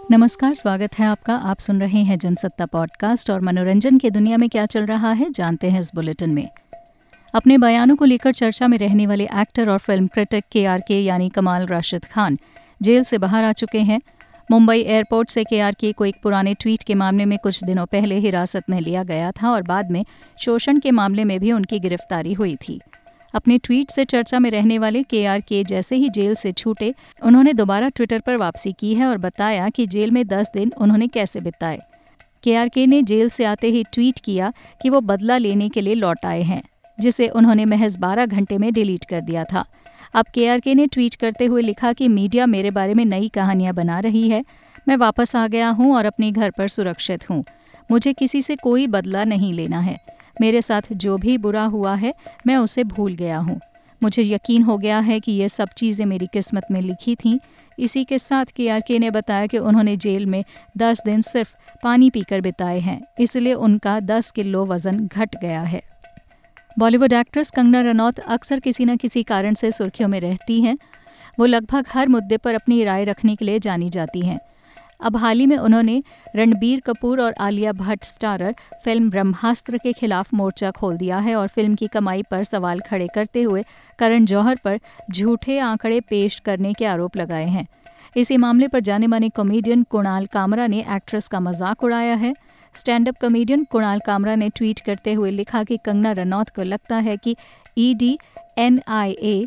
नमस्कार, स्वागत है आपका। आप सुन रहे हैं जनसत्ता पॉडकास्ट और मनोरंजन की दुनिया में क्या चल रहा है जानते हैं इस बुलेटिन में। अपने बयानों को लेकर चर्चा में रहने वाले एक्टर और फिल्म क्रिटिक KRK यानी कमाल राशिद खान जेल से बाहर आ चुके हैं। मुंबई एयरपोर्ट से KRK को एक पुराने ट्वीट के मामले में कुछ दिनों पहले हिरासत में लिया गया था और बाद में शोषण के मामले में भी उनकी गिरफ्तारी हुई थी। अपने ट्वीट से चर्चा में रहने वाले KRK जैसे ही जेल से छूटे, उन्होंने दोबारा ट्विटर पर वापसी की है और बताया कि जेल में 10 दिन उन्होंने कैसे बिताए। KRK ने जेल से आते ही ट्वीट किया कि वो बदला लेने के लिए लौट आए हैं, जिसे उन्होंने महज 12 घंटे में डिलीट कर दिया था। अब KRK ने ट्वीट करते हुए लिखा कि मीडिया मेरे बारे में नई कहानियां बना रही है। मैं वापस आ गया हूं और अपने घर पर सुरक्षित हूं। मुझे किसी से कोई बदला नहीं लेना है। मेरे साथ जो भी बुरा हुआ है मैं उसे भूल गया हूँ। मुझे यकीन हो गया है कि ये सब चीज़ें मेरी किस्मत में लिखी थीं। इसी के साथ KRK ने बताया कि उन्होंने जेल में 10 दिन सिर्फ पानी पीकर बिताए हैं, इसलिए उनका 10 किलो वज़न घट गया है। बॉलीवुड एक्ट्रेस कंगना रनौत अक्सर किसी न किसी कारण से सुर्खियों में रहती हैं। वो लगभग हर मुद्दे पर अपनी राय रखने के लिए जानी जाती हैं। अब हाल ही में उन्होंने रणबीर कपूर और आलिया भट्ट स्टारर फिल्म ब्रह्मास्त्र के खिलाफ मोर्चा खोल दिया है और फिल्म की कमाई पर सवाल खड़े करते हुए करण जौहर पर झूठे आंकड़े पेश करने के आरोप लगाए हैं। इसी मामले पर जाने माने कॉमेडियन कुणाल कामरा ने एक्ट्रेस का मजाक उड़ाया है। Stand up comedian Kunal Kamra ने ट्वीट करते हुए लिखा कि कंगना रनौत को लगता है कि ED, NIA,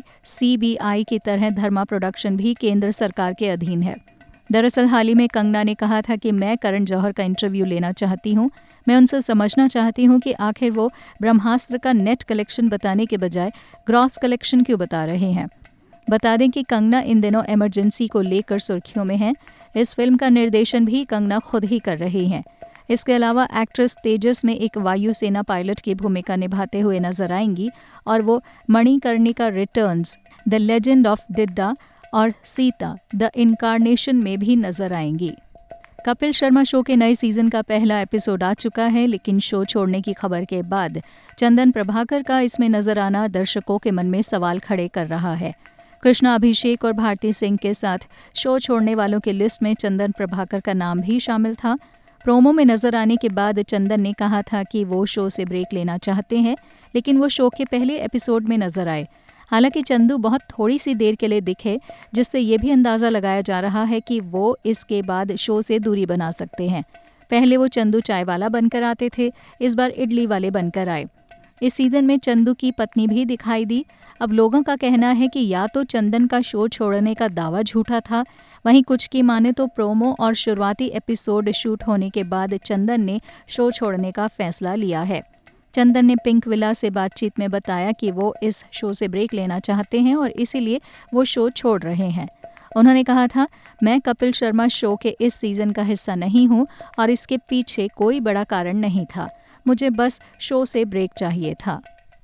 CBI की तरह धर्मा प्रोडक्शन भी केंद्र सरकार के अधीन है। दरअसल हाल ही में कंगना ने कहा था कि मैं करण जौहर का इंटरव्यू लेना चाहती हूं। मैं उनसे समझना चाहती हूं कि आखिर वो ब्रह्मास्त्र का नेट कलेक्शन बताने के बजाय ग्रॉस कलेक्शन क्यों बता रहे हैं। बता दें कि कंगना इन दिनों इमरजेंसी को लेकर सुर्खियों में हैं। इस फिल्म का निर्देशन भी कंगना खुद ही कर रही हैं। इसके अलावा एक्ट्रेस तेजस में एक वायुसेना पायलट की भूमिका निभाते हुए नजर आएंगी और वो Manikarnika returns, the legend of Didda और सीता द इनकारनेशन में भी नजर आएंगी। कपिल शर्मा शो के नए सीजन का पहला एपिसोड आ चुका है, लेकिन शो छोड़ने की खबर के बाद चंदन प्रभाकर का इसमें नजर आना दर्शकों के मन में सवाल खड़े कर रहा है। कृष्णा अभिषेक और भारती सिंह के साथ शो छोड़ने वालों की लिस्ट में चंदन प्रभाकर का नाम भी शामिल था। प्रोमो में नजर आने के बाद चंदन ने कहा था कि वो शो से ब्रेक लेना चाहते हैं, लेकिन वो शो के पहले एपिसोड में नजर आए। हालांकि चंदू बहुत थोड़ी सी देर के लिए दिखे, जिससे ये भी अंदाज़ा लगाया जा रहा है कि वो इसके बाद शो से दूरी बना सकते हैं। पहले वो चंदू चाय वाला बनकर आते थे, इस बार इडली वाले बनकर आए। इस सीजन में चंदू की पत्नी भी दिखाई दी। अब लोगों का कहना है कि या तो चंदन का शो छोड़ने का दावा झूठा था, वहीं कुछ की माने तो प्रोमो और शुरुआती एपिसोड शूट होने के बाद चंदन ने शो छोड़ने का फैसला लिया है। चंदन ने पिंक विला से बातचीत में बताया कि वो इस शो से ब्रेक लेना चाहते हैं और इसीलिए वो शो छोड़ रहे हैं। उन्होंने कहा था, मैं कपिल शर्मा शो के इस सीजन का हिस्सा नहीं हूं और इसके पीछे कोई बड़ा कारण नहीं था। मुझे बस शो से ब्रेक चाहिए था।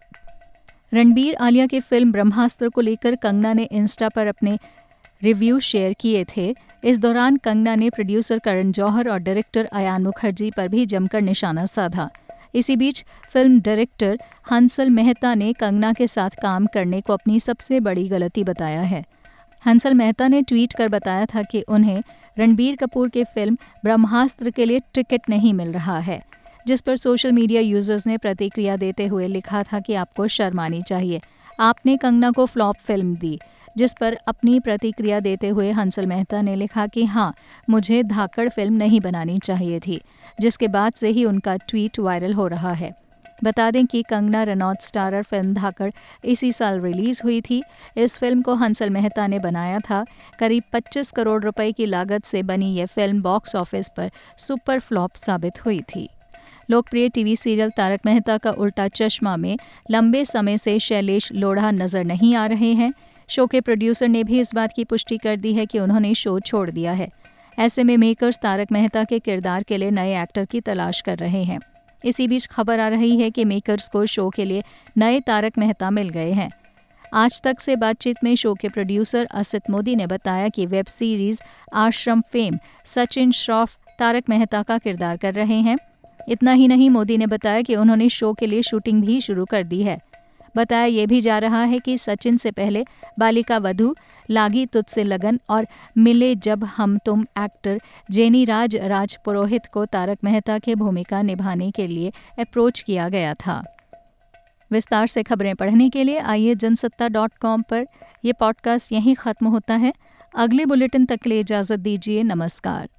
रणबीर आलिया की फिल्म ब्रह्मास्त्र को लेकर कंगना ने इंस्टा पर अपने रिव्यू शेयर किए थे। इस दौरान कंगना ने प्रोड्यूसर करण जौहर और डायरेक्टर अयान मुखर्जी पर भी जमकर निशाना साधा। इसी बीच फिल्म डायरेक्टर हंसल मेहता ने कंगना के साथ काम करने को अपनी सबसे बड़ी गलती बताया है। हंसल मेहता ने ट्वीट कर बताया था कि उन्हें रणबीर कपूर के फिल्म ब्रह्मास्त्र के लिए टिकट नहीं मिल रहा है, जिस पर सोशल मीडिया यूजर्स ने प्रतिक्रिया देते हुए लिखा था कि आपको शर्म आनी चाहिए, आपने कंगना को फ्लॉप फिल्म दी। जिस पर अपनी प्रतिक्रिया देते हुए हंसल मेहता ने लिखा कि हाँ, मुझे धाकड़ फिल्म नहीं बनानी चाहिए थी, जिसके बाद से ही उनका ट्वीट वायरल हो रहा है। बता दें कि कंगना रनौत स्टारर फिल्म धाकड़ इसी साल रिलीज हुई थी। इस फिल्म को हंसल मेहता ने बनाया था। करीब 25 करोड़ रुपए की लागत से बनी यह फिल्म बॉक्स ऑफिस पर सुपर फ्लॉप साबित हुई थी। लोकप्रिय टीवी सीरियल तारक मेहता का उल्टा चश्मा में लंबे समय से शैलेश लोढ़ा नजर नहीं आ रहे हैं। शो के प्रोड्यूसर ने भी इस बात की पुष्टि कर दी है कि उन्होंने शो छोड़ दिया है। ऐसे में मेकर्स तारक मेहता के किरदार के लिए नए एक्टर की तलाश कर रहे हैं। इसी बीच खबर आ रही है कि मेकर्स को शो के लिए नए तारक मेहता मिल गए हैं। आज तक से बातचीत में शो के प्रोड्यूसर असित मोदी ने बताया कि web series Aashram fame Sachin Shroff Tarak Mehta का किरदार कर रहे हैं। इतना ही नहीं, मोदी ने बताया कि उन्होंने शो के लिए शूटिंग भी शुरू कर दी है। बताया ये भी जा रहा है कि सचिन से पहले बालिका वधू, लागी तुझसे लगन और मिले जब हम तुम एक्टर जेनी राज पुरोहित को तारक मेहता की भूमिका निभाने के लिए अप्रोच किया गया था। विस्तार से खबरें पढ़ने के लिए आइए जनसत्ता.com पर। यह पॉडकास्ट यहीं ख़त्म होता है। अगले बुलेटिन तक के लिए इजाज़त दीजिए। नमस्कार।